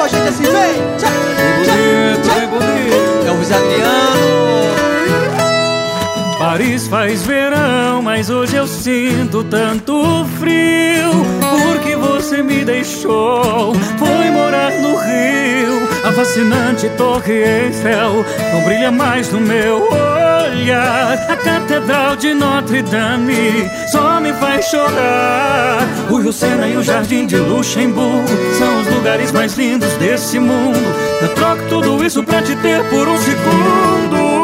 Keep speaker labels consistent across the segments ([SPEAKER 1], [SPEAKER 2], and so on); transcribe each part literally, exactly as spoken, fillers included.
[SPEAKER 1] com a gente assim, vem. Tchau,
[SPEAKER 2] bonito,
[SPEAKER 1] tchau,
[SPEAKER 2] bem bonito.
[SPEAKER 1] É o Luiz Adriano.
[SPEAKER 2] Paris faz verão, mas hoje eu sinto tanto frio, porque você me deixou, foi morar no Rio. A fascinante Torre Eiffel não brilha mais no meu olhar. A Catedral de Notre Dame só me faz chorar. O Rio Sena e o Jardim de Luxemburgo são os lugares mais lindos desse mundo. Eu troco tudo isso pra te ter por um segundo.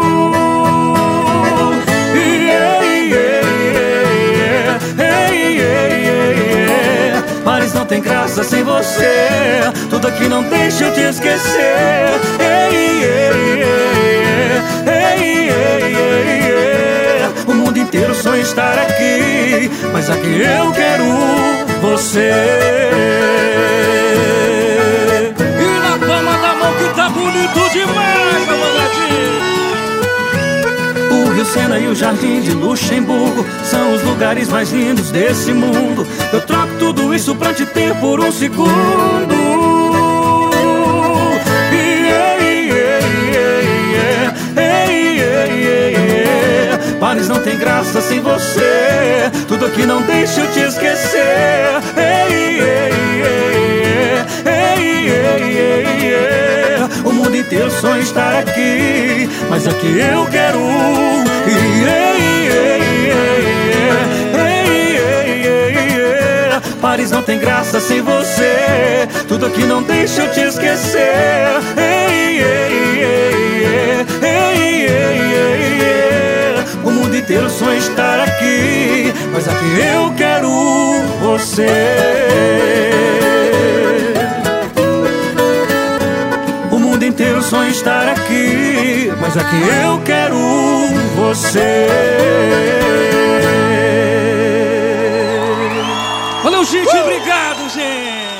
[SPEAKER 2] Paris não tem graça sem você, tudo aqui não deixa eu te esquecer. Ei, ei, ei, ei, ei, ei. O mundo inteiro sonha estar aqui, mas aqui eu quero você.
[SPEAKER 3] E na palma da mão que tá bonito demais, meu mangadinho.
[SPEAKER 2] O Rio Sena e o Jardim de Luxemburgo são os lugares mais lindos desse mundo. Eu troco tudo isso pra te ter por um segundo. Paris não tem graça sem você, tudo aqui não deixa eu te esquecer. Ei, ei, ei, ei, ei, ei. O mundo inteiro sonha estar aqui, mas aqui eu quero. Ei, ei, ei, ei, ei, ei. Paris não tem graça sem você, tudo aqui não deixa eu te esquecer. Ei, ei, ei, ei, ei, ei. O mundo inteiro sonha estar aqui, mas aqui eu quero você. O mundo inteiro sonha estar aqui, mas aqui eu quero você.
[SPEAKER 3] Valeu, gente, obrigado, gente.